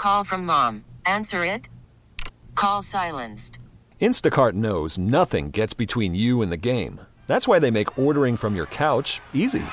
Call from mom. Answer it. Call silenced. Instacart knows nothing gets between you and the game. That's why they make ordering from your couch easy.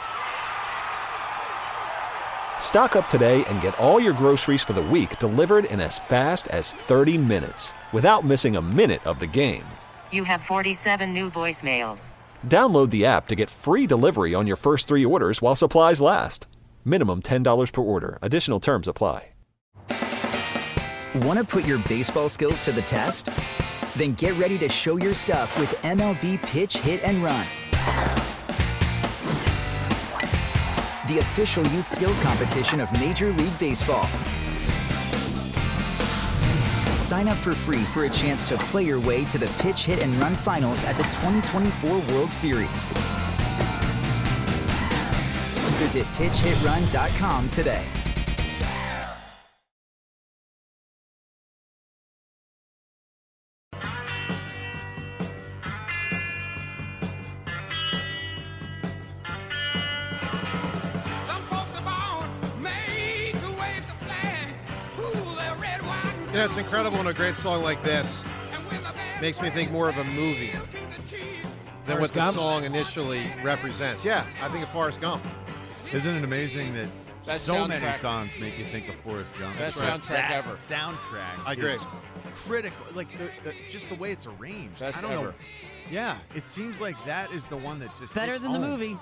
Stock up today and get all your groceries for the week delivered in as fast as 30 minutes without missing a minute of the game. You have 47 new voicemails. Download the app to get free delivery on your first 3 orders while supplies last. Minimum $10 per order. Additional terms apply. Want to put your baseball skills to the test? Then get ready to show your stuff with MLB Pitch, Hit, and Run. The official youth skills competition of Major League Baseball. Sign up for free for a chance to play your way to the Pitch, Hit, and Run finals at the 2024 World Series. Visit pitchhitrun.com today. Yeah, it's incredible when a great song like this makes me think more of a movie than what the song initially represents. Yeah, I think of Forrest Gump. Isn't it amazing that so many songs make you think of Forrest Gump? Best soundtrack ever. Soundtrack. I agree. Critical, like just the way it's arranged. Best I don't ever. know. Yeah, it seems like that is the one that just better hits than the home. movie.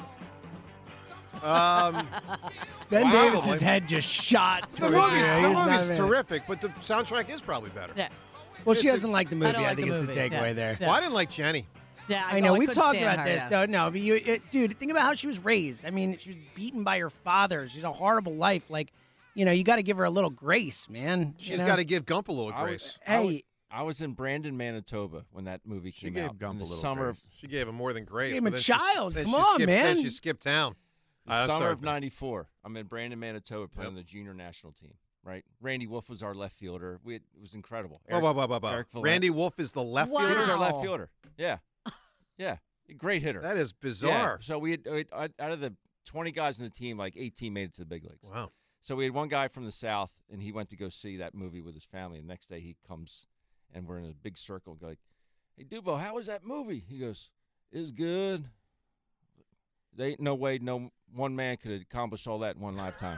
Ben Davis's head just shot. The movie's terrific, but the soundtrack is probably better. Yeah. Well, she doesn't like the movie. don't I like think the is the movie. takeaway Yeah. there. Well, I didn't like Jenny. Yeah, I know. We've couldn't talked stand about her, this, yeah. though. No, but dude, think about how she was raised. I mean, she was beaten by her father. She's a horrible life. Like, you got to give her a little grace, man. She's got to give Gump a little grace. I was in Brandon, Manitoba when that movie came gave out. Gump in the a little summer grace. She gave him more than grace. Gave him but a then child. Then Come she on, skipped, man. Then she skipped town. I'm summer sorry. of '94. I'm in Brandon, Manitoba, playing the junior national team. Right, Randy Wolf was our left fielder. It was incredible. Eric Valente. Randy Wolf is the left Wow. He fielder. was our left fielder. Yeah, yeah, great hitter. That is bizarre. Yeah. So we had out of the 20 guys in the team, like 18 made it to the big leagues. Wow. So we had one guy from the South, and he went to go see that movie with his family. And the next day he comes, and we're in a big circle, and go like, "Hey, Dubo, how was that movie?" He goes, "It was good. There ain't no way no one man could accomplish all that in one lifetime."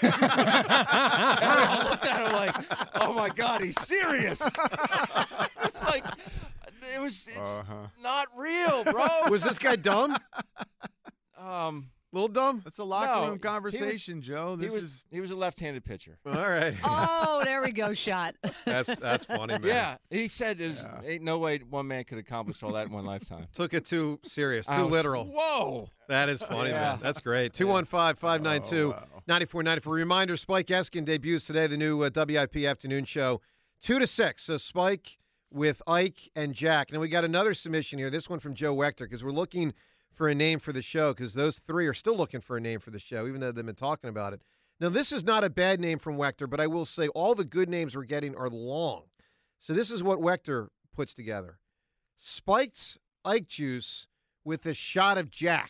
I looked at him like, "Oh my God, he's serious." It's like it's not real, bro. Was this guy dumb? Little dumb? That's a locker No, room conversation, Joe. He was a left-handed pitcher. All right. Oh, there we go, shot. That's funny, man. Yeah, he said ain't no way one man could accomplish all that in one lifetime. Took it too serious, I too was- literal. Whoa. That is funny, Yeah. man. That's great. 215-592-9494. Reminder, Spike Eskin debuts today, the new WIP afternoon show, 2 to 6. So Spike with Ike and Jack. Now we got another submission here, this one from Joe Wechter, because we're looking for a name for the show, because those three are still looking for a name for the show, even though they've been talking about it. Now, this is not a bad name from Wechter, but I will say all the good names we're getting are long. So this is what Wechter puts together. Spiked Ike juice with a shot of Jack.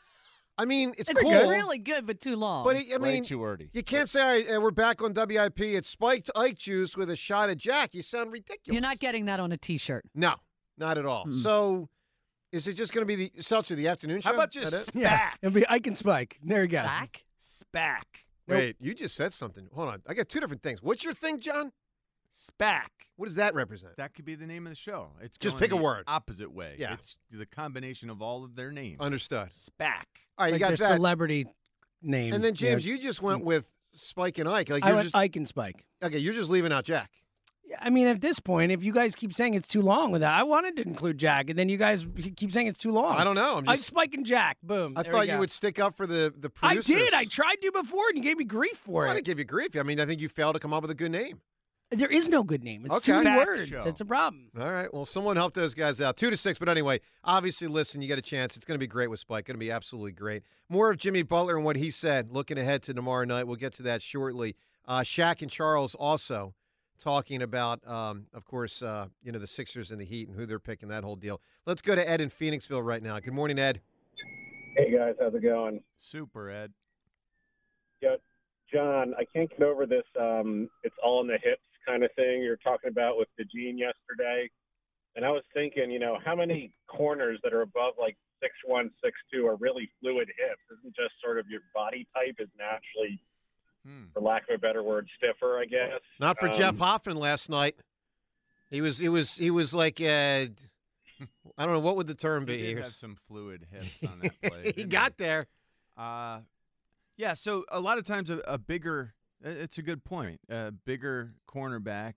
I mean, it's cool. Really good, but too long. But, I Way mean, too early. you can't say, all right, we're back on WIP. It's spiked Ike juice with a shot of Jack. You sound ridiculous. You're not getting that on a T-shirt. No, not at all. So is it just going to be the Seltzer, the afternoon show? How about just That it? SPAC? Yeah, it'll be Ike and Spike. There you go. Back? SPAC. Wait, you just said something. Hold on. I got two different things. What's your thing, John? SPAC. What does that represent? That could be the name of the show. It's Just going pick a the word. Opposite way. Yeah. It's the combination of all of their names. Understood. SPAC. All right, Like you got their that. celebrity name. And then, James, Yeah. you just went with Spike and Ike. Like I you're went just, Ike and Spike. okay, you're just leaving out Jack. Yeah, I mean, at this point, if you guys keep saying it's too long with that, I wanted to include Jack, and then you guys keep saying it's too long. I don't know. I'm Ike, just, Spike, and Jack. Boom. I There thought we you go. would stick up for the I producers. did. I tried to before, and you gave me grief for I it. didn't give you grief. I mean, I think you failed to come up with a good name. There is no good name. It's Okay. too many Back words. show. It's a problem. All right. Well, someone help those guys out. 2 to 6. But anyway, obviously, listen, you get a chance. It's going to be great with Spike. Going to be absolutely great. More of Jimmy Butler and what he said looking ahead to tomorrow night. We'll get to that shortly. Shaq and Charles also talking about, of course, the Sixers and the Heat and who they're picking, that whole deal. Let's go to Ed in Phoenixville right now. Good morning, Ed. Hey, guys. How's it going? Super, Ed. John, I can't get over this it's all in the hips kind of thing you're talking about with DeJean yesterday. And I was thinking, how many corners that are above like 6'1", 6'2" are really fluid hips? Isn't just sort of your body type is naturally, for lack of a better word, stiffer, I guess? Not for Jeff Hoffman last night. He was like, I don't know, what would the term be? He did have some fluid hips on that play. He got there. Yeah, so a lot of times a bigger – it's a good point. A bigger cornerback,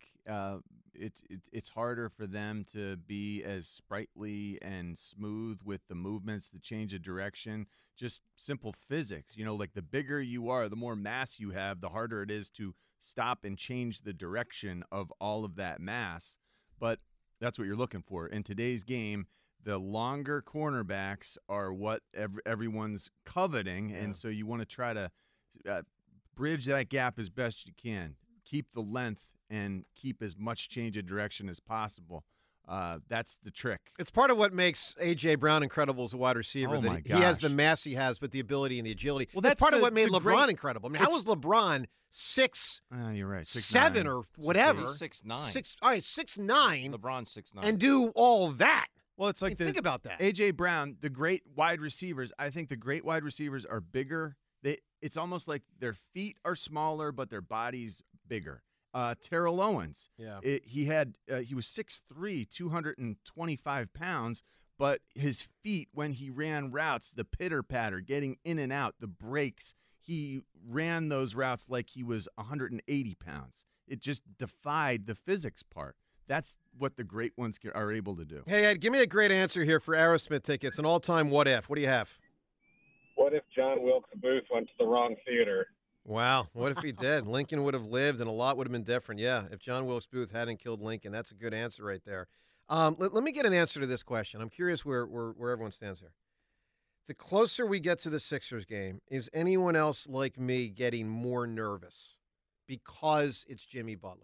it's harder for them to be as sprightly and smooth with the movements, the change of direction, just simple physics. Like the bigger you are, the more mass you have, the harder it is to stop and change the direction of all of that mass. But that's what you're looking for. In today's game, the longer cornerbacks are what everyone's coveting, and so you want to try to bridge that gap as best you can. Keep the length and keep as much change of direction as possible. That's the trick. It's part of what makes A.J. Brown incredible as a wide receiver. Oh, my He has gosh. the mass he has, but the ability and the agility. Well, that's that's part of the- what made the LeBron great- incredible. I mean, how was LeBron 6'7" You're right. 7 or whatever? 6'9". All right, 6'9", LeBron 6'9". and do all that. Well, it's like think about that. A.J. Brown, the great wide receivers. I think the great wide receivers are bigger. It's almost like their feet are smaller, but their body's bigger. Terrell Owens, he was 6'3", 225 pounds, but his feet, when he ran routes, the pitter-patter, getting in and out, the breaks, he ran those routes like he was 180 pounds. It just defied the physics part. That's what the great ones are able to do. Hey, Ed, give me a great answer here for Aerosmith tickets, an all-time what if. What do you have? What if John Wilkes Booth went to the wrong theater? Wow, what if he did? Lincoln would have lived, and a lot would have been different. Yeah, if John Wilkes Booth hadn't killed Lincoln, that's a good answer right there. Let me get an answer to this question. I'm curious where everyone stands here. The closer we get to the Sixers game, is anyone else like me getting more nervous because it's Jimmy Butler?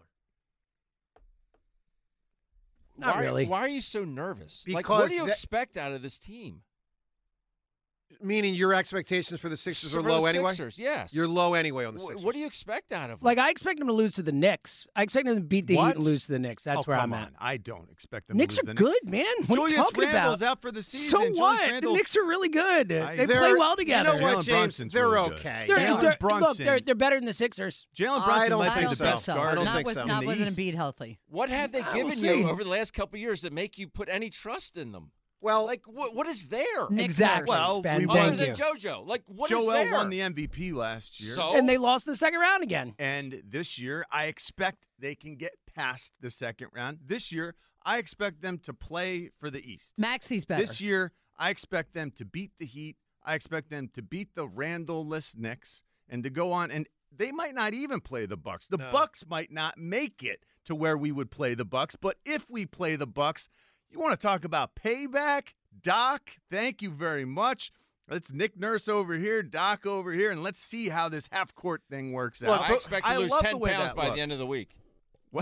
Not really. Why are you so nervous? Because what do you expect out of this team? Meaning your expectations for the Sixers are For low the anyway? Sixers, yes. You're low anyway on the Sixers. What do you expect out of them? Like, I expect them to lose to the Knicks. I expect them to beat the What? Heat and lose to the Knicks. That's where I'm at. I don't expect them Knicks to are lose the good, man. What are you Julius talking Randle's about? out for the season. So Julius what? Randle- The Knicks are really good. They play They're- well together. You know what, Jalen James? Brunson's They're really good. okay. Jalen Brunson. Look, they're better than the Sixers. Jalen I Brunson don't might think be the so. best guard. I don't not think with, so. Not In with the an East. Embiid healthy. What have they we'll given see. you over the last couple of years that make you put any trust in them? Well, Like, what is there? Nick Exactly. Nurse. Well, Ben, we Other thank than you. JoJo? Like, what is Joel there? won the MVP last year. So? And they lost in the second round again. And this year, I expect they can get past the second round. This year, I expect them to play for the East. Maxey's better. This year, I expect them to beat the Heat. I expect them to beat the Randall-less Knicks and to go on. And they might not even play the Bucks. The Bucks might not make it to where we would play the Bucks. But if we play the Bucks, you want to talk about payback? Doc, thank you very much. Let's Nick Nurse over here, Doc over here, and let's see how this half-court thing works out. I expect to lose love 10 the way pounds that by looks. the end of the week. What?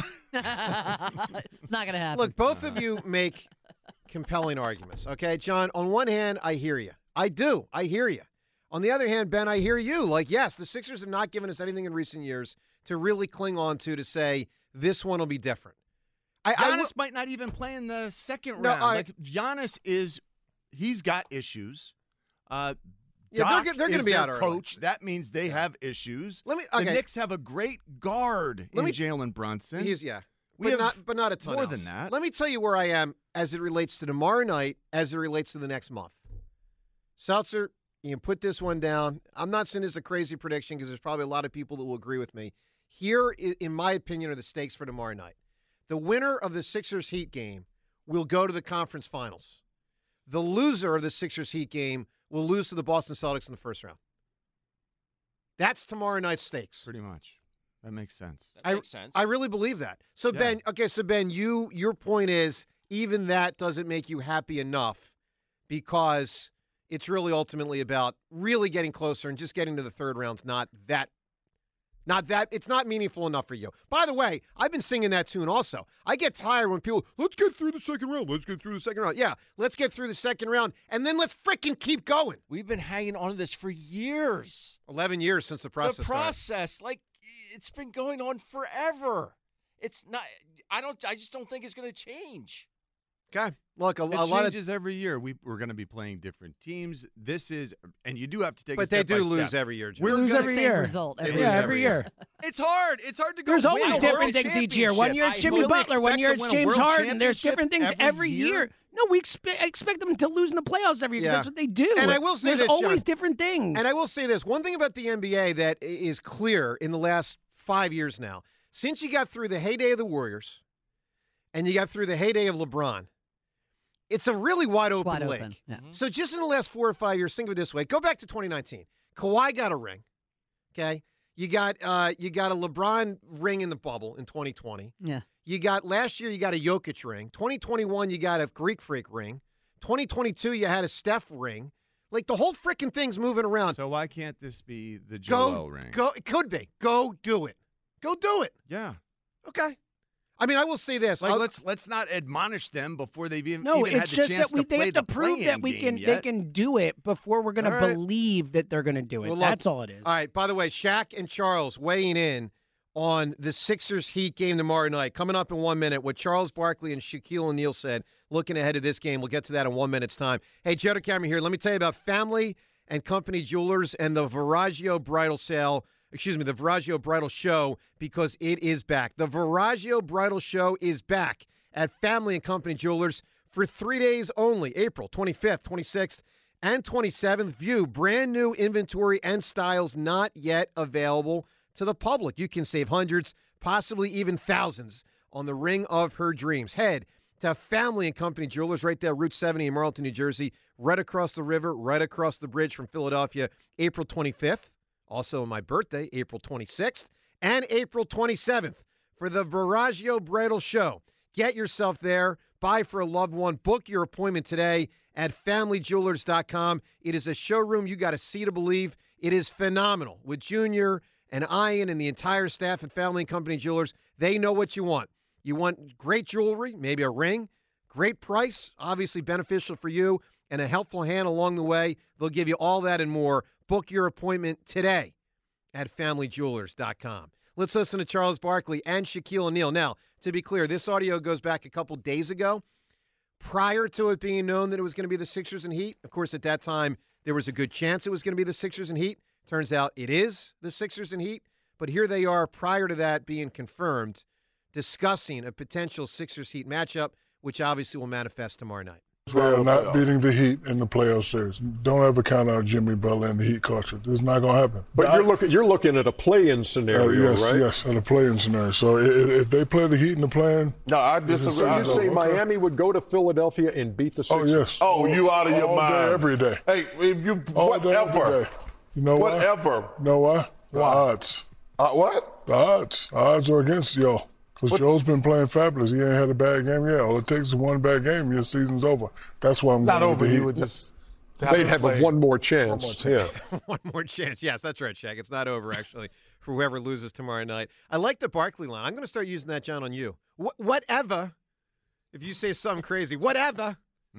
It's not going to happen. look, both of you make compelling arguments, okay? John, on one hand, I hear you. I do. I hear you. On the other hand, Ben, I hear you. Like, yes, the Sixers have not given us anything in recent years to really cling on to say this one will be different. Giannis might not even play in the second No, round. like Giannis he's got issues. Yeah, Doc they're going to is be their out early. coach. That means they have issues. Let me. The Okay, Knicks have a great guard in Jalen Brunson. he's We have but not a ton more else. than that. Let me tell you where I am as it relates to tomorrow night, as it relates to the next month. Seltzer, you can put this one down. I'm not saying it's a crazy prediction because there's probably a lot of people that will agree with me. Here, in my opinion, are the stakes for tomorrow night. The winner of the Sixers Heat game will go to the conference finals. The loser of the Sixers Heat game will lose to the Boston Celtics in the first round. That's tomorrow night's stakes. Pretty much. That makes sense. That makes sense. I really believe that. So Yeah. Ben, your point is even that doesn't make you happy enough because it's really ultimately about really getting closer and just getting to the third round's not that It's not meaningful enough for you. By the way, I've been singing that tune also. I get tired when people, let's get through the second round. Let's get through the second round. Yeah, let's get through the second round, and then let's freaking keep going. We've been hanging on to this for years. 11 years since the process. The process, it's been going on forever. It's not. I just don't think it's going to change. Okay. Look, a it lot changes every year. We're going to be playing different teams. This is, and you do have to take. But a step they do by lose step. every year. We lose every year. Result. Every year. It's hard. It's hard to go. There's win always a different world things each year. One year it's championship. Jimmy I really Butler. One year expect it's to win a James world Harden. There's different things championship every year. No, we expect them to lose in the playoffs every year because that's what they do. And I will say There's this, always John. different things. And I will say this. One thing about the NBA that is clear in the last 5 years now, since you got through the heyday of the Warriors and you got through the heyday of LeBron, it's a really wide open league. Yeah. So just in the last 4 or 5 years, think of it this way. Go back to 2019. Kawhi got a ring. Okay? You got a LeBron ring in the bubble in 2020. Yeah. You got last year you got a Jokic ring. 2021 you got a Greek Freak ring. 2022 you had a Steph ring. Like the whole freaking thing's moving around. So why can't this be the Joel ring? It could be. Go do it. Go do it. Yeah. Okay. I mean, I will say this. Let's not admonish them before they've even No, had it's the just chance that they play have to the prove that play-in game they yet. can do it before we're going to All right. believe that they're going to do it. Well, look, That's all it is. All right. By the way, Shaq and Charles weighing in on the Sixers Heat game tomorrow night. Coming up in 1 minute, what Charles Barkley and Shaquille O'Neal said, looking ahead to this game. We'll get to that in 1 minute's time. Hey, Joe DeCamera here. Let me tell you about Family and Company Jewelers and the Viraggio Bridal Sale. The Viraggio Bridal Show, because it is back. The Viraggio Bridal Show is back at Family and Company Jewelers for 3 days only, April 25th, 26th, and 27th. View brand new inventory and styles not yet available to the public. You can save hundreds, possibly even thousands on the ring of her dreams. Head to Family and Company Jewelers right there, Route 70 in Marlton, New Jersey, right across the river, right across the bridge from Philadelphia, April 25th. Also my birthday, April 26th, and April 27th for the Viraggio Bridal Show. Get yourself there. Buy for a loved one. Book your appointment today at FamilyJewelers.com. It is a showroom you got to see to believe. It is phenomenal. With Junior and Ian and the entire staff at Family and Company Jewelers, they know what you want. You want great jewelry, maybe a ring, great price, obviously beneficial for you, and a helpful hand along the way. They'll give you all that and more. Book your appointment today at FamilyJewelers.com. Let's listen to Charles Barkley and Shaquille O'Neal. Now, to be clear, this audio goes back a couple days ago, prior to it being known that it was going to be the Sixers and Heat. Of course, at that time, there was a good chance it was going to be the Sixers and Heat. Turns out it is the Sixers and Heat. But here they are, prior to that being confirmed, discussing a potential Sixers-Heat matchup, which obviously will manifest tomorrow night. We're not beating the Heat in the playoff series. Don't ever count out Jimmy Butler and the Heat culture. It's not going to happen. But you're looking at a play-in scenario, right? Yes, at a play-in scenario. So if they play the Heat in the play-in, no, I disagree. So you say Miami would go to Philadelphia and beat the Sixers? Oh yes. Oh, you out of your all mind? Day, every day. Hey, you all day, every whatever. day. You know whatever. Why? You know why? The odds. What? The odds. The odds are against y'all. Because Joe's been playing fabulous. He ain't had a bad game yet. All it takes is one bad game, your season's over. That's why I'm not going over. to the Heat. You would just. They'd have one more chance. Yeah. One more chance. Yes, that's right, Shaq. It's not over, actually, for whoever loses tomorrow night. I like the Barkley line. I'm going to start using that, John, on you. Whatever. If you say something crazy, whatever.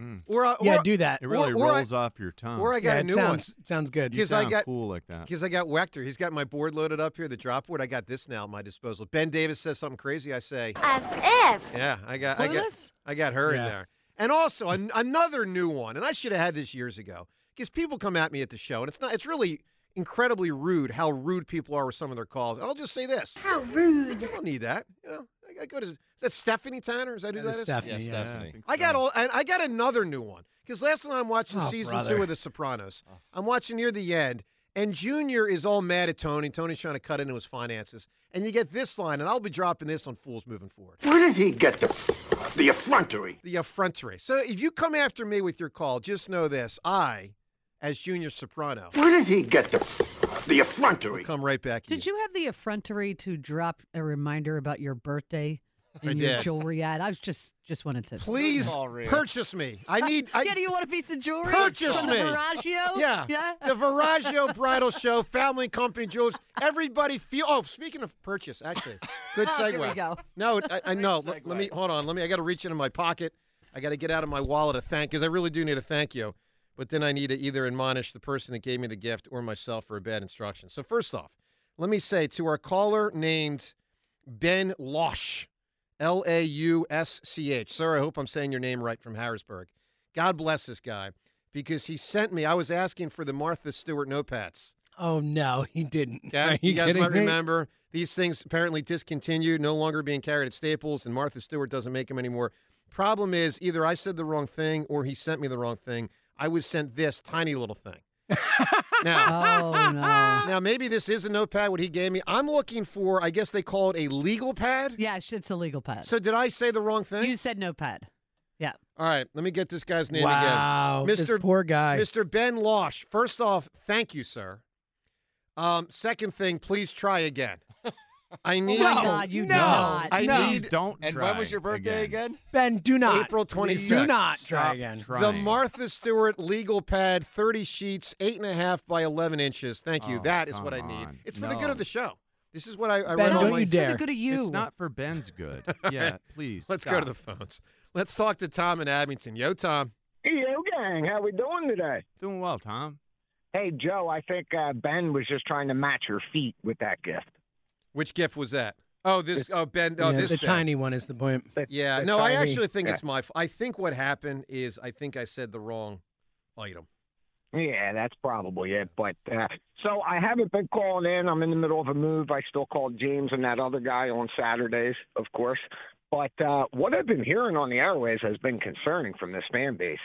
Or do that. It really rolls off your tongue. Or I got a new one. Sounds good. You sound cool like that. Because I got Wechter. He's got my board loaded up here, the drop board. I got this now at my disposal. Ben Davis says something crazy. I say, as if. Yeah, I got her in there. And also another new one. And I should have had this years ago. Because people come at me at the show, and it's really incredibly rude how rude people are with some of their calls. And I'll just say this. How rude. I don't need that. You know, I go to, is that Stephanie Tanner? Is that who that is? Stephanie, Yeah, Stephanie. I got another new one. Because last night I'm watching season 2 of The Sopranos. I'm watching near the end, and Junior is all mad at Tony. Tony's trying to cut into his finances. And you get this line, and I'll be dropping this on Fools moving forward. Where did he get the effrontery? The effrontery. So if you come after me with your call, just know this. I, as Junior Soprano. Where did he get the effrontery? Come right back. Did you have the effrontery to drop a reminder about your birthday in your jewelry ad. I was just wanted to. Please purchase me. I need. Yeah, do you want a piece of jewelry? Purchase From me. the Viraggio? Yeah. The Viraggio Bridal Show, Family Company Jewelers. Everybody feel. Oh, speaking of purchase, actually, good segue. Here we go. No, I know. Let me hold on. I got to reach into my pocket. I got to get out of my wallet because I really do need a thank you. But then I need to either admonish the person that gave me the gift or myself for a bad instruction. So first off, let me say to our caller named Ben Lausch, Lausch. Sir, I hope I'm saying your name right, from Harrisburg. God bless this guy, because he sent me. I was asking for the Martha Stewart notepads. Oh, no, he didn't. Okay? You guys kidding might me? remember these things apparently discontinued, no longer being carried at Staples, and Martha Stewart doesn't make them anymore. Problem is, either I said the wrong thing or he sent me the wrong thing. I was sent this tiny little thing. Now, maybe this is a notepad, what he gave me. I'm looking for, I guess they call it a legal pad. Yeah, it's a legal pad. So did I say the wrong thing? You said notepad. Yeah. All right, let me get this guy's name Wow, again. this poor guy. Mr. Ben Lausch. First off, thank you, sir. Second thing, please try again. I need. Oh my God, you do not. Please don't And try when was your birthday again? Ben, do not. April 26th. Do not try Stop again. trying. The Martha Stewart legal pad, 30 sheets, 8.5 by 11 inches. Thank you. Oh, that is what I come need. on. It's for the good No. of the show. This is what I Ben, read on don't my. you dare. For the good of you. It's not for Ben's good. Yeah, please. Let's stop. go to the phones. Let's talk to Tom in Abington. Yo, Tom. Yo, gang, how we doing today? Doing well, Tom. Hey, Joe, I think Ben was just trying to match your feet with that gift. Which gift was that? Oh, this. Oh, Ben. Oh, Yeah, this. the Ben. tiny one is the point. Yeah. the No, I tiny- actually think yeah. it's my. I think what happened is I think I said the wrong item. Yeah, that's probably it. But so I haven't been calling in. I'm in the middle of a move. I still called James and that other guy on Saturdays, of course. But what I've been hearing on the airways has been concerning from this fan base.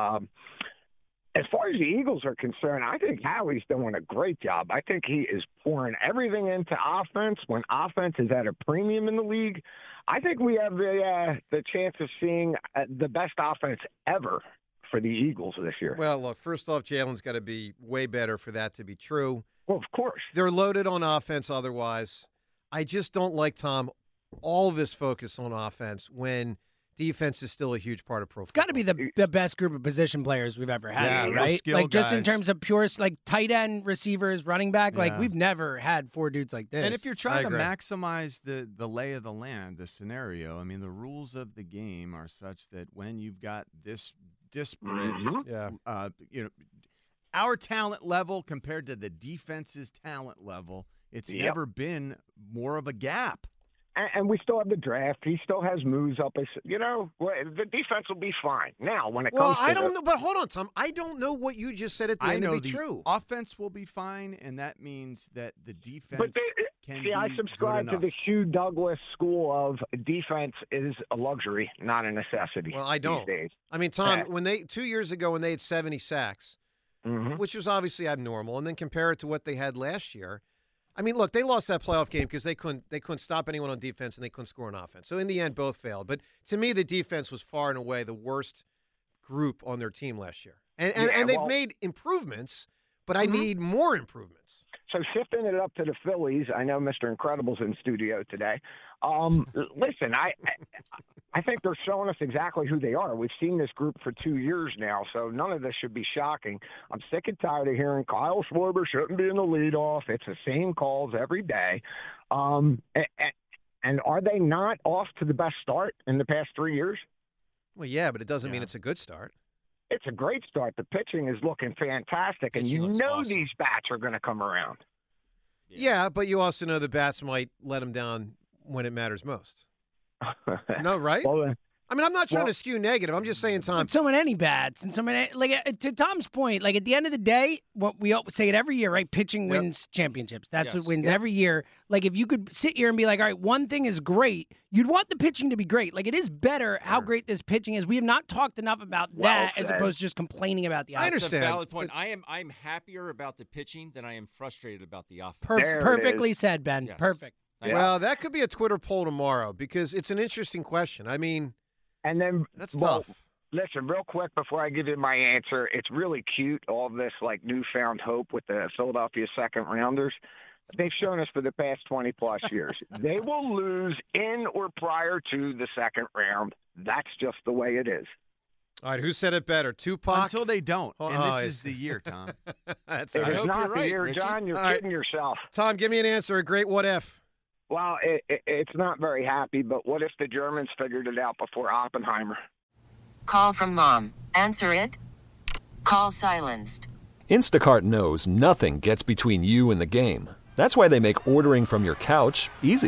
As far as the Eagles are concerned, I think Howie's doing a great job. I think he is pouring everything into offense when offense is at a premium in the league. I think we have the chance of seeing the best offense ever for the Eagles this year. Well, look. First off, Jalen's got to be way better for that to be true. Well, of course. They're loaded on offense otherwise. I just don't like, Tom, all this focus on offense when defense is still a huge part of pro football. It's got to be the best group of position players we've ever had, Yeah, though, real right? skill Like just in guys. terms of pure, like tight end, receivers, running back. Like Yeah. we've never had four dudes like this. And if you're trying to agree. maximize the lay of the land, the scenario, I mean, the rules of the game are such that when you've got this disparate, Yeah. Our talent level compared to the defense's talent level, it's Yep. never been more of a gap. And we still have the draft. He still has moves up. The defense will be fine. Now, when it Well, comes to I don't know, but hold on, Tom. I don't know what you just said at the I end know to be the true. offense will be fine, and that means that the defense But can see, I be subscribe good to the enough. Hugh Douglas school of defense is a luxury, not a necessity. Well, I don't. These days. I mean, Tom, Yeah. when 2 years ago when they had 70 sacks, Mhm. which was obviously abnormal, and then compare it to what they had last year. I mean, look, they lost that playoff game because they couldn't stop anyone on defense and they couldn't score on offense. So in the end, both failed. But to me, the defense was far and away the worst group on their team last year. And they've made improvements, but I need more improvements. So shifting it up to the Phillies, I know Mr. Incredible's in studio today. Listen, I think they're showing us exactly who they are. We've seen this group for 2 years now, so none of this should be shocking. I'm sick and tired of hearing Kyle Schwarber shouldn't be in the leadoff. It's the same calls every day. And are they not off to the best start in the past 3 years? Well, yeah, but it doesn't mean it's a good start. It's a great start. The pitching is looking fantastic, and Pitching you looks know awesome. these bats are going to come around. Yeah, but you also know the bats might let them down when it matters most. No, right? Well, I mean, I'm not trying to skew negative. I'm just saying, Tom. But so many bats and so many, like to Tom's point, like at the end of the day, what we say it every year, right? Pitching wins championships. That's what wins every year. Like if you could sit here and be like, all right, one thing is great, you'd want the pitching to be great. Like it is better how great this pitching is. We have not talked enough about that as opposed to just complaining about the offense. That's a valid point. I'm happier about the pitching than I am frustrated about the offense. Perfectly said, Ben. Yes. Perfect. Well, that could be a Twitter poll tomorrow because it's an interesting question. I mean, and then that's well, tough. Listen, real quick before I give you my answer, it's really cute, all this like newfound hope with the Philadelphia second rounders. They've shown us for the past 20-plus years. They will lose in or prior to the second round. That's just the way it is. All right, who said it better, Tupac? Until they don't, and this is the year, Tom. That's If all right. it's not the right, year, Richie. John, you're All right. kidding yourself. Tom, give me an answer. A great what if. Well, it's not very happy, but what if the Germans figured it out before Oppenheimer? Call from mom. Answer it. Call silenced. Instacart knows nothing gets between you and the game. That's why they make ordering from your couch easy.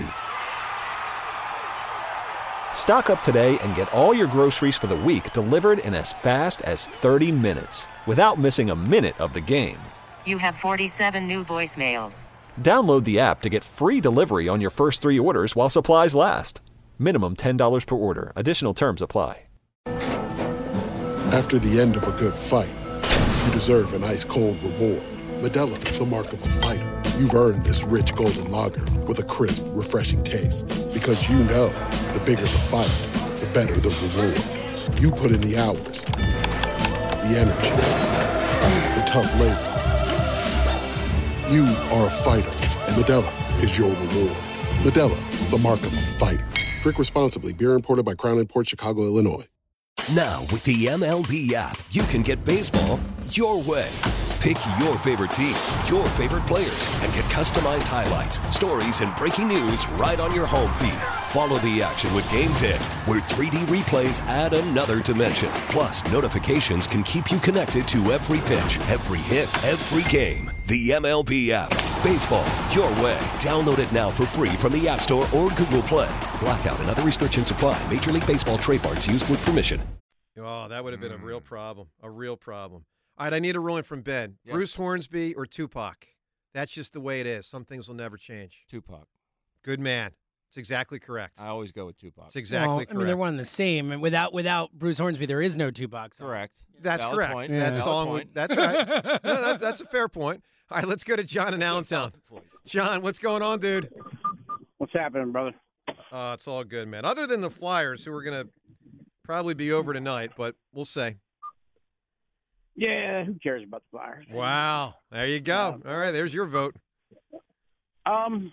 Stock up today and get all your groceries for the week delivered in as fast as 30 minutes without missing a minute of the game. You have 47 new voicemails. Download the app to get free delivery on your first 3 orders while supplies last. Minimum $10 per order. Additional terms apply. After the end of a good fight, you deserve an ice-cold reward. Modelo is the mark of a fighter. You've earned this rich golden lager with a crisp, refreshing taste. Because you know, the bigger the fight, the better the reward. You put in the hours, the energy, the tough labor. You are a fighter, and Modelo is your reward. Modelo, the mark of a fighter. Drink responsibly. Beer imported by Crown Imports, Chicago, Illinois. Now, with the MLB app, you can get baseball your way. Pick your favorite team, your favorite players, and get customized highlights, stories, and breaking news right on your home feed. Follow the action with Game 10, where 3D replays add another dimension. Plus, notifications can keep you connected to every pitch, every hit, every game. The MLB app. Baseball your way. Download it now for free from the App Store or Google Play. Blackout and other restrictions apply. Major League Baseball trademarks used with permission. Oh, that would have been a real problem. A real problem. All right, I need a ruling from Ben. Yes. Bruce Hornsby or Tupac? That's just the way it is. Some things will never change. Tupac. Good man. It's exactly correct. I always go with Tupac. It's exactly correct. I mean, they're one and the same. And without Bruce Hornsby, there is no Tupac song. Correct. That's Valid correct. point. That Valid song. point. That's right. No, that's a fair point. All right, let's go to John in Allentown. John, what's going on, dude? What's happening, brother? It's all good, man. Other than the Flyers, who are going to probably be over tonight, but we'll say. Yeah, who cares about the Flyers? Wow. There you go. All right, there's your vote. I'm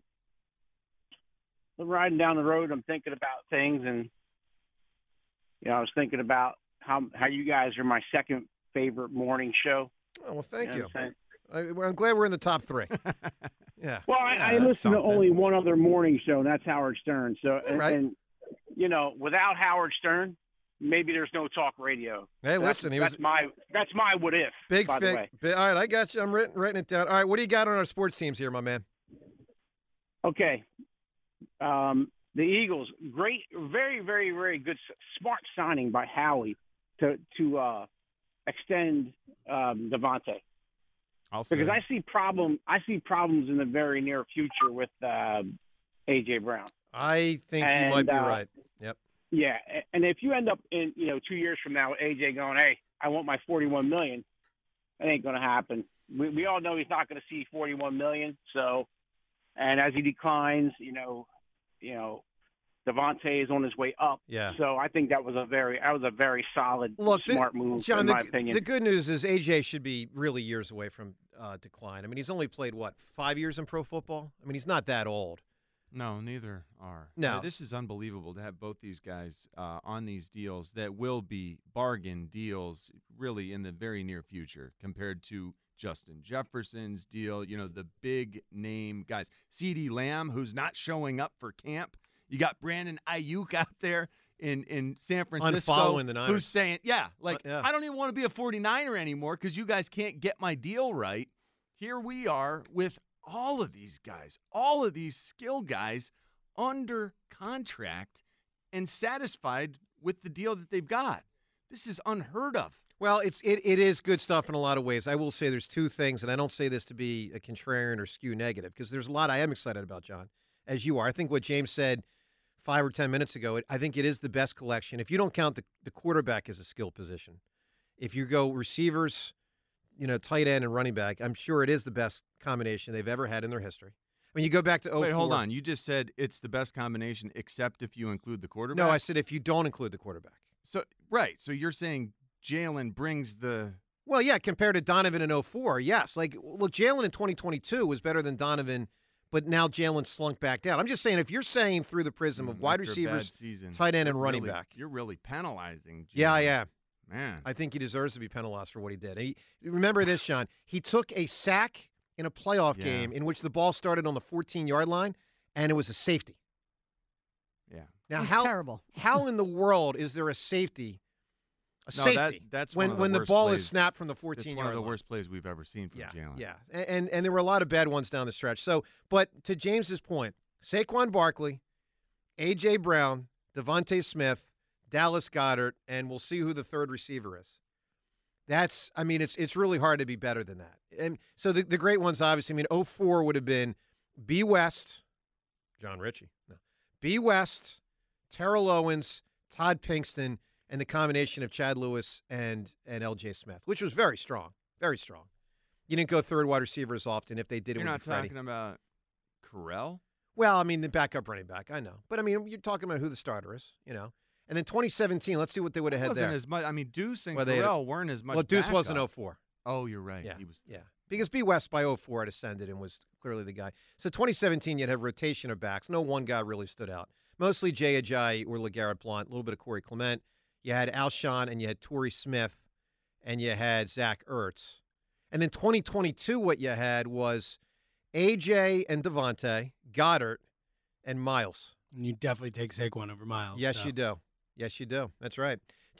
riding down the road. I'm thinking about things, and I was thinking about how you guys are my second favorite morning show. Oh, well, thank you. What I'm I'm glad we're in the top 3. Yeah. Well, I listen to only one other morning show, and that's Howard Stern. So, and without Howard Stern, maybe there's no talk radio. Hey, listen, that's my what if. Big by the way. All right, I got you. I'm writing it down. All right, what do you got on our sports teams here, my man? Okay. The Eagles, great, very, very, very good, smart signing by Howie to extend Devontae. Because I see problems in the very near future with A.J. Brown. I think you might be right. Yep. Yeah, and if you end up in 2 years from now, A.J. going, hey, I want my $41 million, it ain't going to happen. We all know he's not going to see $41 million. So, and as he declines, Devontae is on his way up. Yeah. So I think that was a very solid, smart move, John, in my opinion. The good news is A.J. should be really years away from decline. I mean, he's only played, 5 years in pro football? I mean, he's not that old. No, neither are. No. This is unbelievable to have both these guys on these deals that will be bargain deals really in the very near future compared to Justin Jefferson's deal, the big name guys. CeeDee Lamb, who's not showing up for camp. You got Brandon Ayuk out there in San Francisco. Unfollowing the Niners. Who's saying, I don't even want to be a 49er anymore because you guys can't get my deal right. Here we are with all of these guys, all of these skill guys under contract and satisfied with the deal that they've got. This is unheard of. Well, it is good stuff in a lot of ways. I will say there's two things, and I don't say this to be a contrarian or skew negative, because there's a lot I am excited about, John, as you are. I think what James said 5 or 10 minutes ago, I think it is the best collection. If you don't count the quarterback as a skill position, if you go receivers, tight end and running back, I'm sure it is the best combination they've ever had in their history. I mean, you go back to 04. Wait, hold on. You just said it's the best combination except if you include the quarterback? No, I said if you don't include the quarterback. So, right. So you're saying Jalen brings the Well, yeah, compared to Donovan in 04, yes. Like, look, Jalen in 2022 was better than Donovan, but now Jalen slunk back down. I'm just saying, if you're saying through the prism of wide After a bad receivers, season, tight end, and you're running really- back. You're really penalizing. Yeah, Jalen. yeah. Man. I think he deserves to be penalized for what he did. Remember this, Sean. He took a sack in a playoff game in which the ball started on the 14-yard line, and it was a safety. Yeah. Now, It was how terrible. How in the world is there a safety? That's when one of the the worst ball plays. is snapped from the It's 14-yard one of the line. worst plays we've ever seen from Jalen. Yeah, and there were a lot of bad ones down the stretch. So, but to James's point, Saquon Barkley, A.J. Brown, Devontae Smith, Dallas Goedert, and we'll see who the third receiver is. It's really hard to be better than that. And so the great ones, obviously, 04 would have been B. West, John Ritchie, B. West, Terrell Owens, Todd Pinkston, and the combination of Chad Lewis and L.J. Smith, which was very strong, very strong. You didn't go third wide receiver as often. If they did, You're it would not be Freddie. talking about Correll? Well, the backup running back, I know. But, you're talking about who the starter is, And then 2017, let's see what they would have had Wasn't there. as much. Deuce and Well, they had- Corell weren't as much. Well, Deuce backup. wasn't 04. Oh, you're right. Yeah, He was. yeah. Because B. West by 04 had ascended and was clearly the guy. So 2017, you'd have rotation of backs. No one guy really stood out. Mostly Jay Ajayi or LeGarrette Blount, a little bit of Corey Clement. You had Alshon and you had Torrey Smith and you had Zach Ertz. And then 2022, what you had was A.J. and Devontae, Goddard, and Miles. And you definitely take Saquon over Miles. Yes, so. you do. Yes, you do. That's right.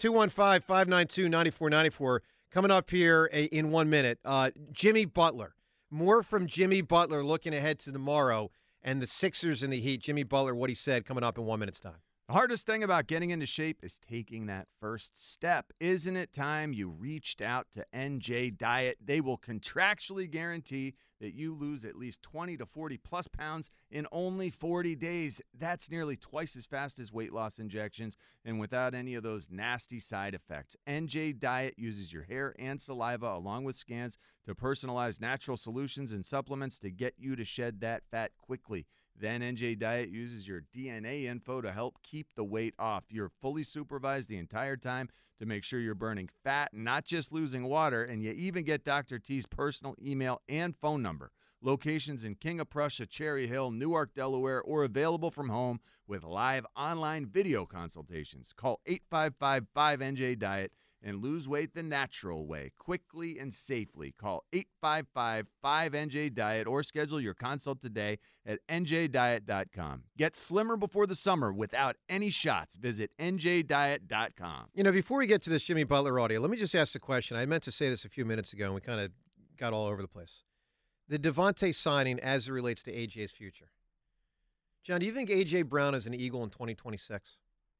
215-592-9494. Coming up here in 1 minute, Jimmy Butler. More from Jimmy Butler looking ahead to tomorrow and the Sixers and the Heat. Jimmy Butler, what he said, coming up in 1 minute's time. The hardest thing about getting into shape is taking that first step. Isn't it time you reached out to NJ Diet? They will contractually guarantee that you lose at least 20 to 40 plus pounds in only 40 days. That's nearly twice as fast as weight loss injections and without any of those nasty side effects. NJ Diet uses your hair and saliva along with scans to personalize natural solutions and supplements to get you to shed that fat quickly. Then NJ Diet uses your DNA info to help keep the weight off. You're fully supervised the entire time to make sure you're burning fat, not just losing water, and you even get Dr. T's personal email and phone number. Locations in King of Prussia, Cherry Hill, Newark, Delaware, or available from home with live online video consultations. Call 855-5NJ-DIET and lose weight the natural way, quickly and safely. Call 855-5NJ-DIET or schedule your consult today at njdiet.com. Get slimmer before the summer without any shots. Visit njdiet.com. Before we get to this Jimmy Butler audio, let me just ask the question. I meant to say this a few minutes ago, and we kind of got all over the place. The Devontae signing as it relates to AJ's future. John, do you think AJ Brown is an Eagle in 2026?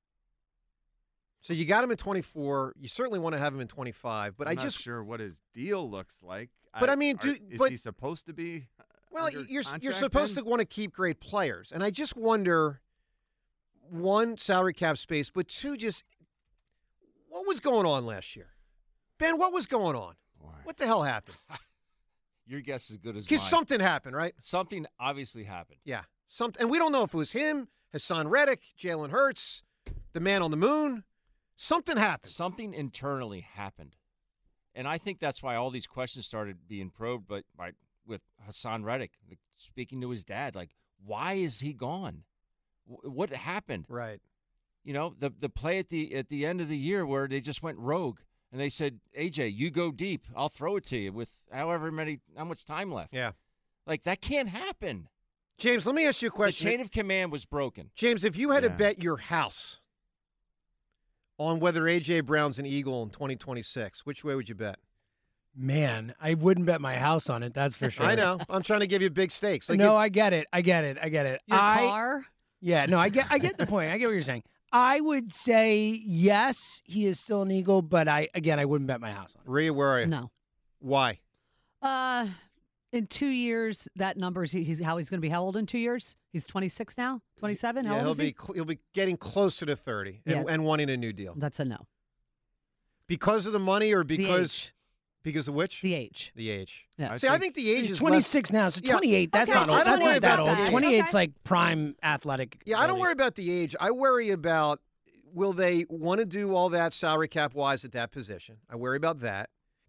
So you got him in 24. You certainly want to have him in 25. But I'm not sure what his deal looks like. But is he supposed to be? Well, under you're contract supposed then? to want to keep great players, and I just wonder, one, salary cap space, but two, just what was going on last year, Ben? What was going on? What the hell happened? Your guess is as good as mine. Because something happened, right? Something obviously happened. Yeah, and we don't know if it was him, Hassan Reddick, Jalen Hurts, the man on the moon. Something happened. Something internally happened. And I think that's why all these questions started being probed with Hassan Reddick, speaking to his dad. Like, why is he gone? What happened? Right. The play at the end of the year where they just went rogue and they said, AJ, you go deep. I'll throw it to you with how much time left. Yeah. Like, that can't happen. James, let me ask you a question. The chain of command was broken. James, if you had to bet your house on whether A.J. Brown's an Eagle in 2026, which way would you bet? Man, I wouldn't bet my house on it, that's for sure. I know. I'm trying to give you big stakes. I get it. Your car? Yeah, no, I get the point. I get what you're saying. I would say, yes, he is still an Eagle, but I wouldn't bet my house on it. Rhea, where are you? No. Why? In 2 years, that number is he's going to be how old in 2 years? He's 26 now? 27? How Yeah, old is he? he'll be getting closer to 30 and wanting a new deal. That's a no. Because of the money or because age. Because of which? The age. The age. Yeah. I think the age He's is 26 now, so 28. That's Okay, not so old. I don't That's worry not that about old. that. 28's like prime athletic. Yeah, I don't ability. worry about the age. I worry about will they want to do all that salary cap wise at that position. I worry about that.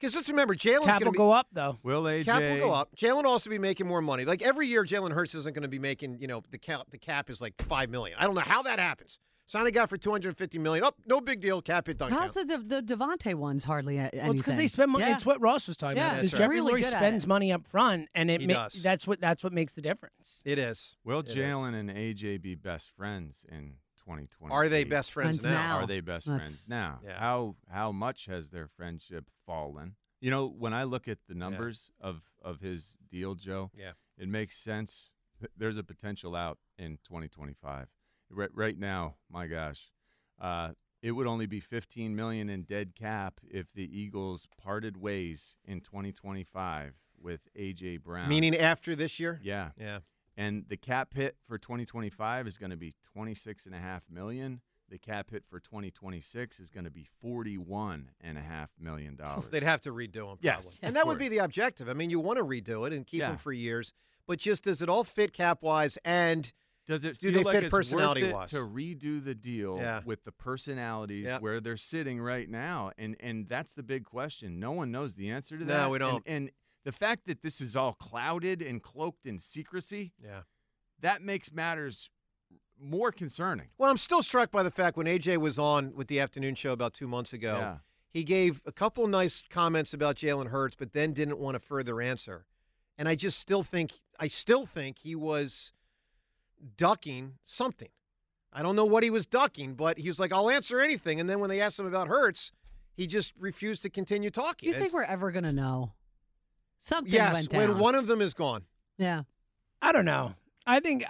Because just remember, Jalen's Cap going will to go up, though. Will AJ? Cap will go up. Jalen will also be making more money. Like every year, Jalen Hurts isn't going to be making. The cap is like $5 million. I don't know how that happens. Sign a guy for $250 million. Oh, no big deal. Cap hit, don't How's count. the Devontae ones hardly anything? Well, it's because they spend money. Yeah. It's what Ross was talking about. Yeah, Because that's Jeffrey really Lurie good at spends it. money up front, and He does. that's what makes the difference. It is. Will It is. Jalen and AJ be best friends in 2020? Are they best friends now? Are they best friends now? Yeah. How much has their friendship fallen? You know, when I look at the numbers of his deal, Joe, it makes sense. There's a potential out in 2025. Right now, my gosh, it would only be $15 million in dead cap if the Eagles parted ways in 2025 with A.J. Brown. Meaning after this year? Yeah. Yeah. And the cap hit for 2025 is going to be $26.5 million. The cap hit for 2026 is going to be $41.5 million. They'd have to redo him, probably. Yes, and that would be the objective. I mean, you want to redo it and keep Yeah. him for years, but just does it all fit cap-wise, and Does it do feel they like fit it's personality-wise? worth it to redo the deal with the personalities where they're sitting right now? And that's the big question. No one knows the answer to that. No, we don't. And the fact that this is all clouded and cloaked in secrecy, that makes matters more concerning. Well, I'm still struck by the fact when AJ was on with the afternoon show about 2 months ago, he gave a couple nice comments about Jalen Hurts, but then didn't want to further answer. And I still think he was ducking something. I don't know what he was ducking, but he was like, I'll answer anything. And then when they asked him about Hurts, he just refused to continue talking. You think we're ever going to know? Something yes, went down. when one of them is gone. Yeah. I don't know. I think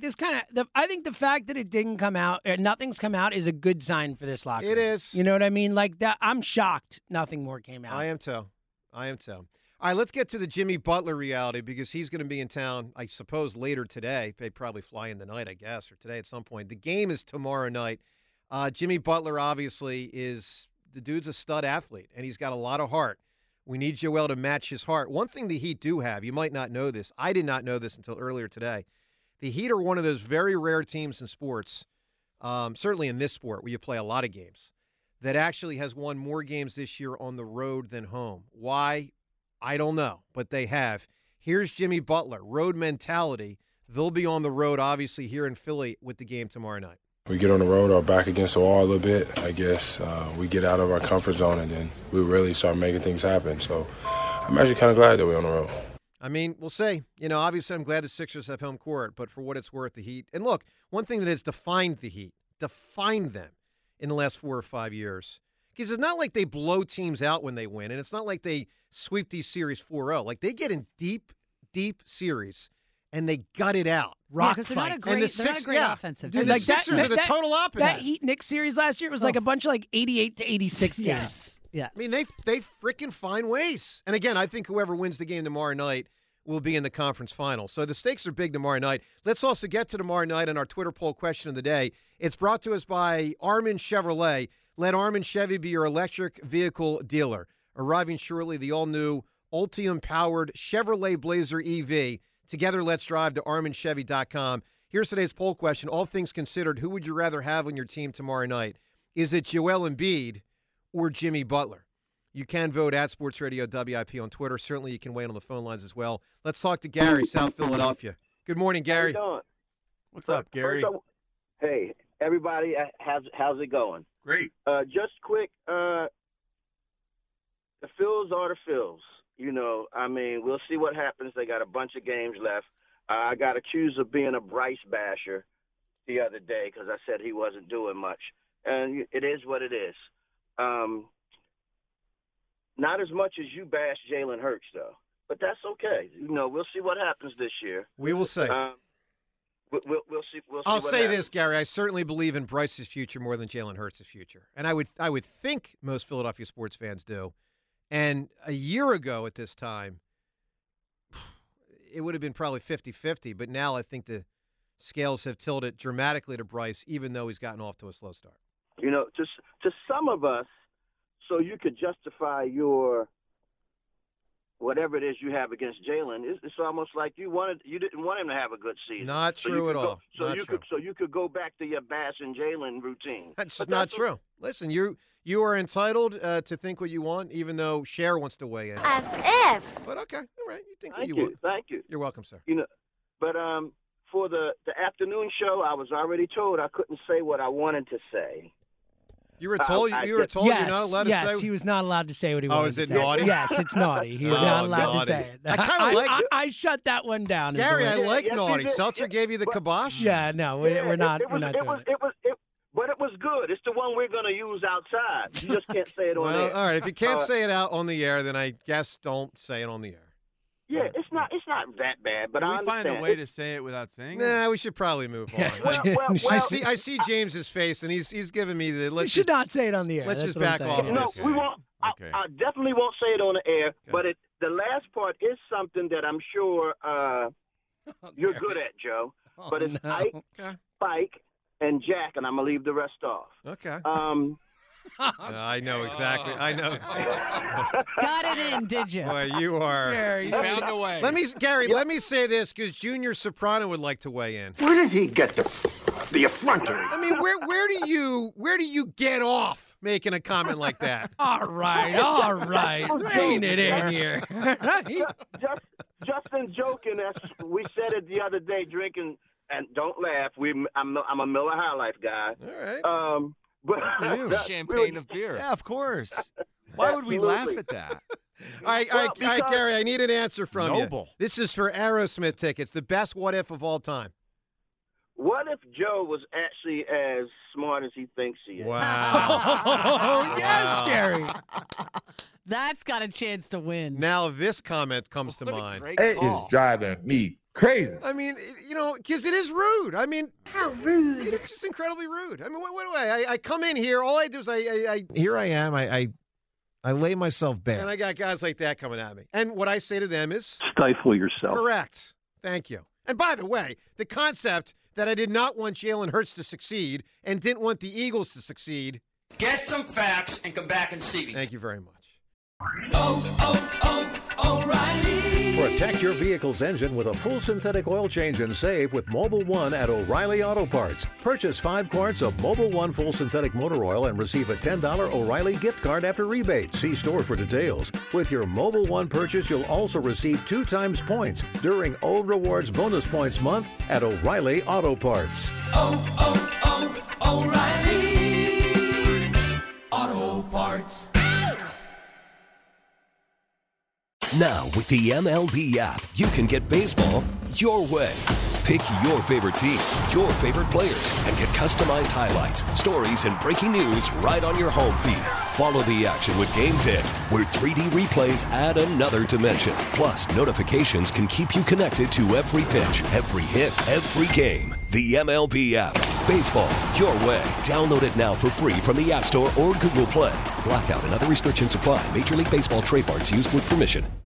I think the fact that it didn't come out, nothing's come out, is a good sign for this locker room. It is. You know what I mean? Like that. I'm shocked nothing more came out. I am too. All right, let's get to the Jimmy Butler reality because he's going to be in town, I suppose, later today. They probably fly in tonight, I guess, or today at some point. The game is tomorrow night. Jimmy Butler, obviously, the dude's a stud athlete, and he's got a lot of heart. We need Joel to match his heart. One thing the Heat do have, you might not know this. I did not know this until earlier today. The Heat are one of those very rare teams in sports, certainly in this sport where you play a lot of games, that actually has won more games this year on the road than home. Why? I don't know, but they have. Here's Jimmy Butler, road mentality. They'll be on the road, obviously, here in Philly with the game tomorrow night. We get on the road or back against the wall a little bit, I guess. We get out of our comfort zone, and then we really start making things happen. So I'm actually kind of glad that we're on the road. I mean, we'll see. Obviously, I'm glad the Sixers have home court, but for what it's worth, the Heat. And look, one thing that has defined the Heat, defined them in the last 4 or 5 years, because it's not like they blow teams out when they win, and it's not like they sweep these series 4-0. Like, they get in deep, deep series, and they gut it out. Rock fights. They're not a great offensive team. And the Sixers are the total opposite. That Heat-Knicks series last year was like a bunch of 88 to 86 games. Yes. Yeah. I mean, they freaking find ways. And again, I think whoever wins the game tomorrow night will be in the conference final. So the stakes are big tomorrow night. Let's also get to tomorrow night on our Twitter poll question of the day. It's brought to us by Armin Chevrolet. Let Armin Chevy be your electric vehicle dealer. Arriving shortly, the all-new Ultium-powered Chevrolet Blazer EV. Together, let's drive to ArminChevy.com. Here's today's poll question. All things considered, who would you rather have on your team tomorrow night? Is it Joel Embiid or Jimmy Butler? You can vote at Sports Radio WIP on Twitter. Certainly, you can wait on the phone lines as well. Let's talk to Gary, South Philadelphia. Good morning, Gary. How you doing? What's up, Gary? Hey, everybody, how's it going? Great. Just quick, the Phils are the Phils. I mean, we'll see what happens. They got a bunch of games left. I got accused of being a Bryce basher the other day because I said he wasn't doing much. And it is what it is. Not as much as you bash Jalen Hurts, though. But that's okay. We'll see what happens this year. We will see. We'll see. I'll what say happens. this, Gary. I certainly believe in Bryce's future more than Jalen Hurts' future. And I would think most Philadelphia sports fans do. And a year ago at this time, it would have been probably 50-50. But now I think the scales have tilted dramatically to Bryce, even though he's gotten off to a slow start. To some of us, so you could justify your whatever it is you have against Jalen, it's almost like you didn't want him to have a good season. Not true at all. So you could go back to your bashing Jalen routine. That's not true. Listen, you you are entitled to think what you want, even though Cher wants to weigh in. As if. But okay, all right. You think Thank what you you. want. Thank you. You're welcome, sir. But for the afternoon show, I was already told I couldn't say what I wanted to say. You were told you were told yes, you're not allowed to say. Yes, he was not allowed to say what he wanted is to it say. naughty? Yes, it's naughty. He was not allowed naughty. to say it. I kind of like it. I shut that one down. Gary, I like yes, naughty. he did. Seltzer gave you the kibosh? Yeah, no, we're not. We're not doing it. But it was good. It's the one we're going to use outside. You just can't say it on air. All right. If you can't say it out on the air, then I guess don't say it on the air. Yeah, it's not that bad, but Can I we find understand. a way to say it without saying it? Nah, we should probably move on. I see James's face, and he's giving me the. You should not say it on the air. Let's That's just what I'm back saying. off. No, this. we won't. Okay. I definitely won't say it on the air, but the last part is something that I'm sure you're good at, Joe. But it's Ike, Spike, and Jack, and I'm going to leave the rest off. Okay. I know exactly. I know. Got it in, did you? Boy, you are. Gary, Found a way. Let me say this because Junior Soprano would like to weigh in. Where did he get the effrontery? I mean, where do you get off making a comment like that? All right. Rein it in here. Justin joking, as we said it the other day, drinking, and don't laugh. I'm a Miller High Life guy. All right. But Champagne of beer. Yeah, of course. Why would we laugh at that? All right, Gary, I need an answer from Noble. you. This is for Aerosmith tickets, the best what if of all time. What if Joe was actually as smart as he thinks he is? Wow. Oh, yes, Gary. That's got a chance to win. Now this comment comes to mind. It is driving me crazy. I mean, because it is rude. I mean, how rude. It's just incredibly rude. I mean, what do I come in here, all I do is here I am, I lay myself bare. And I got guys like that coming at me. And what I say to them is stifle yourself. Correct. Thank you. And by the way, the concept that I did not want Jalen Hurts to succeed and didn't want the Eagles to succeed. Get some facts and come back and see me. Thank you very much. O'Reilly. Protect your vehicle's engine with a full synthetic oil change and save with Mobile One at O'Reilly Auto Parts. Purchase 5 quarts of Mobile One full synthetic motor oil and receive a $10 O'Reilly gift card after rebate. See store for details. With your Mobile One purchase, you'll also receive 2 times points during O Rewards Bonus Points Month at O'Reilly Auto Parts. O'Reilly Auto Parts. Now, with the MLB app, you can get baseball your way. Pick your favorite team, your favorite players, and get customized highlights, stories, and breaking news right on your home feed. Follow the action with Game Day, where 3D replays add another dimension. Plus, notifications can keep you connected to every pitch, every hit, every game. The MLB app. Baseball your way. Download it now for free from the App Store or Google Play. Blackout and other restrictions apply. Major League Baseball trademarks used with permission.